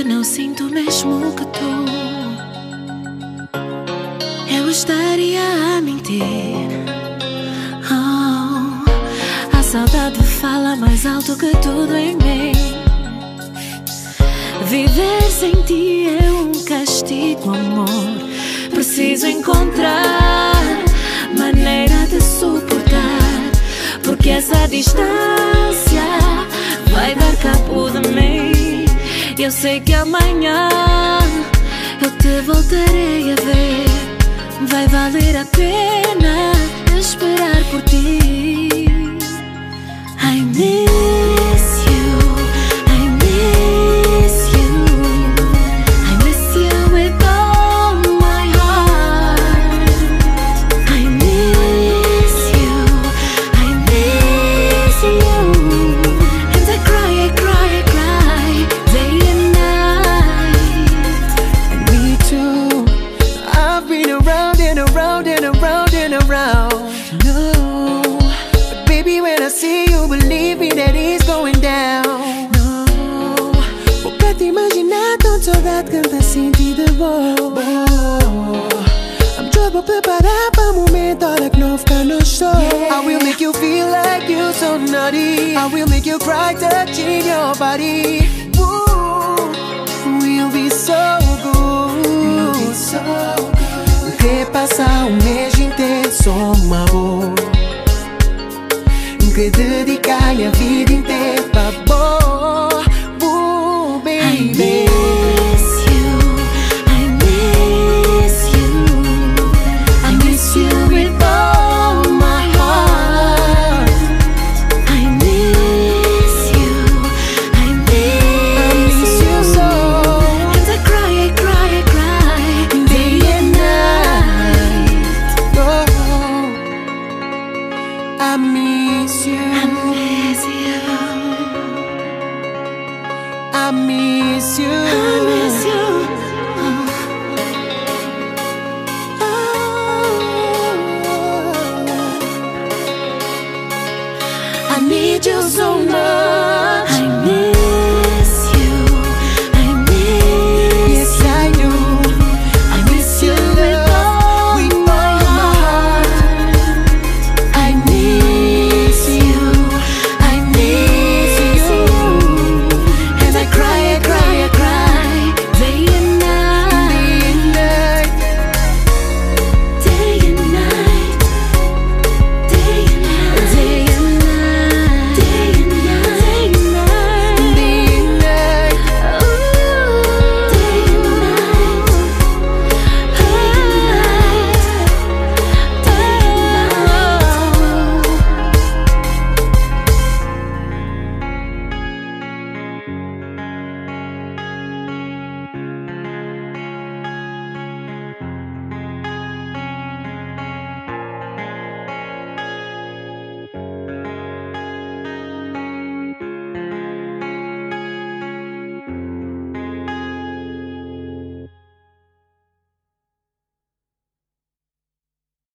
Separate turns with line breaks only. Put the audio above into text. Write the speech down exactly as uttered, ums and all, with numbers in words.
que não sinto mesmo que tu, eu estaria a mentir. Oh, a saudade fala mais alto que tudo em mim. Viver sem ti é um castigo, amor. Preciso encontrar maneira de suportar, porque essa distância vai dar cabo de mim. Eu sei que amanhã eu te voltarei a ver. Vai valer a pena esperar por ti. I miss you, I miss you, I miss you with all my heart. I miss you, I miss you, and I cry, I cry, I cry, day and night.
And me too, I've been around and around and around and around. No, but baby, when I see you, believe me that it's going down. No, vou pra te imaginar tão saudade canta sentir de boa. I'm trouble preparar pra momento, olha que não fica no show. I will make you feel like you so naughty. I will make you cry touching your body. Ooh, we'll be so good. We'll be so good. Que passar um mês inteiro só um amor, que dedicar minha vida inteira pra boa. Ooh, baby. I miss you,
I miss you,
I miss you,
I miss you.
I need you so much.